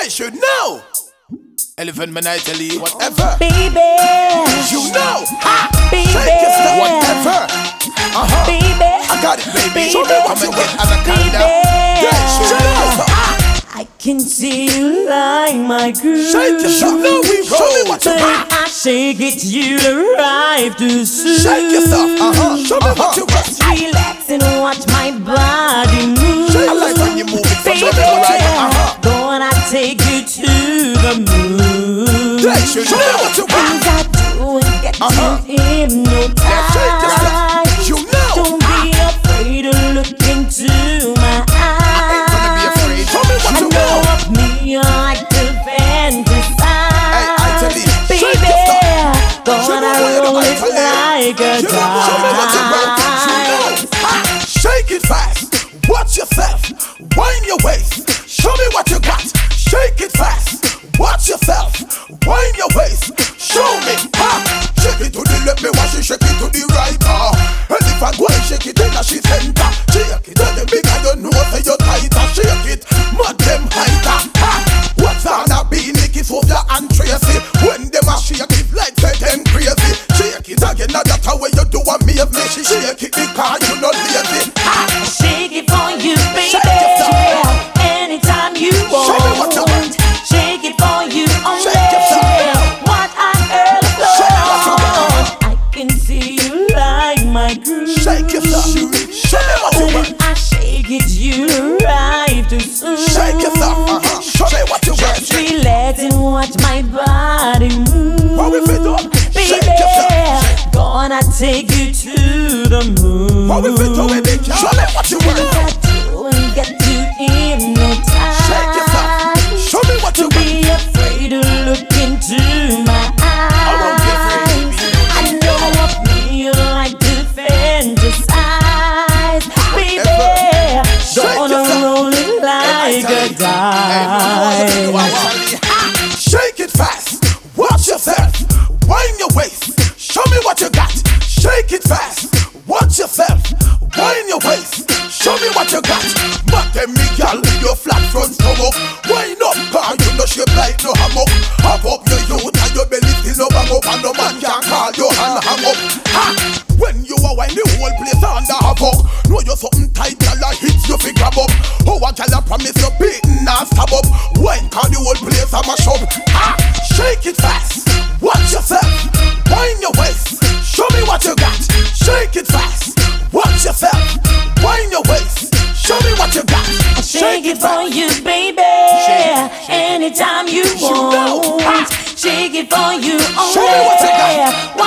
should know. Elephant man, I tell you, whatever. Baby, you know. Baby, shake your stuff, whatever. Baby, I got it, baby. Baby, Show me what you get, anaconda. I can see you like my groove. Shake your stuff, now we roll. Show me what you got. I shake it, you arrive too soon. Shake your stuff, show me what you got. Just relax and watch my body move. I like when you move it from Baby, left to right. gonna take you to the moon. Show me what you got. Things I do and get you hypnotized. Shake your stuff, you know. Don't be afraid to look into my eyes. I ain't gonna be afraid. Show me what you know. Of me, you like to fantasize. Hey, I tell you, baby, shake your stuff. gonna roll it like a dice. Show me what you got. You know. Shake it fast. Watch yourself. Wind your waist. Show me what you got. Shake it fast. Watch yourself. Wind your waist. Show me. Shake it to the left, me watch you shake it to the right. And if I go and shake it, then she center. Shake it, then the big I don't know say you're tighter. Shake it, mud them hider. What's on a beat, Nicky Sophia and Tracy? When them a shake it like say them crazy. Shake it again, now that's how you do a me of me. Shake it because you not lazy. Shake it for you, baby. Shake yourself. Anytime you want. Show me what you want. Shake it for you only. Shake yourself. What I heard Show me what you want. I can see you like my groove. Shake yourself. Show me what you want. I shake it, you arrive too soon. Shake yourself. Show me what you want. Just relax and watch my body move. What we fit up? Shake Baby, yourself. gonna take you to the moon. What we fit up? Show me what you want. And get you hypnotized. Shake yourself. Show me what you Don't want. be afraid to look into my eyes. I won't be afraid, baby. I know of me you like to fantasize. Baby, Shake gonna yourself. roll it like a dice. Shake it fast. Watch yourself. Wind your waist. Show me what you got. Shake it fast. Watch yourself. Wind your waist. Show me what you got. But them me gal, your flat front stomach. Wind up, car you no shape like no hammock. Have up your youth and your belly still no bang up, and no man can call your hand hang up. When you are wine the whole place under havoc. Know you something tight, gal a hit you fi grab up. Oh, a gal a promise you beating and stab up. Wine call the whole place a mash up. Shake it fast. Watch yourself. Wind your waist. Show me what you got. Shake it fast. Watch yourself. Wind your waist. Show me what you got. I shake it for you, baby. Anytime you know. want. Shake it for you only. Show me what you got.